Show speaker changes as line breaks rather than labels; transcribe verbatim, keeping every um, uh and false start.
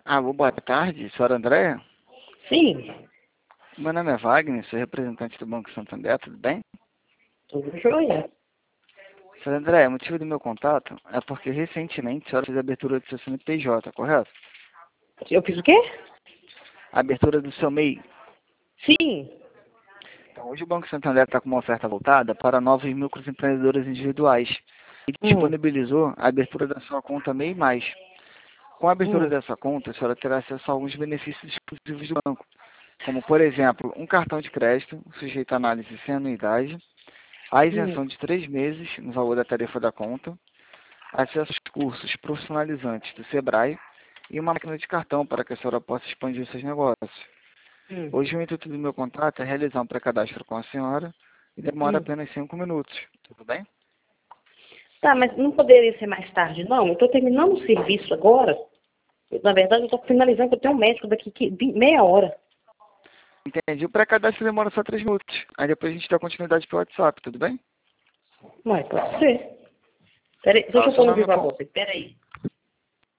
Alô, boa tarde, senhora Andréia?
Sim,
Meu nome é Wagner, sou representante do Banco Santander, tudo bem?
tudo jóia.
Senhora Andréia, o motivo do meu contato é porque recentemente a senhora fez a abertura do seu C N P J, correto?
Eu fiz o quê?
A abertura do seu M E I.
Sim.
Então, hoje o Banco Santander está com uma oferta voltada para novos microempreendedores individuais e
Hum,
disponibilizou a abertura da sua conta M E I mais. Com a abertura
hum,
dessa conta, a senhora terá acesso a alguns benefícios exclusivos do banco, como, por exemplo, um cartão de crédito sujeito à análise sem anuidade, a
hum.
isenção de três meses no valor da tarifa da conta, acesso aos cursos profissionalizantes do Sebrae e uma máquina de cartão para que a senhora possa expandir seus negócios.
Hum,
Hoje o intuito do meu contrato é realizar um pré-cadastro com a senhora e demora
hum.
apenas cinco minutos. Tudo bem?
Tá, mas não poderia ser mais tarde, não? Eu estou terminando o serviço agora. Eu, na verdade, eu estou finalizando, eu tenho um médico daqui que, vi- meia hora.
Entendi. O pré-cadastro demora só três minutos. Aí depois a gente dá continuidade pelo WhatsApp, tudo bem?
Mas pode ser. Peraí, deixa
Ah,
eu
seu
pôr no
nome é
viva
com...
voz. Peraí.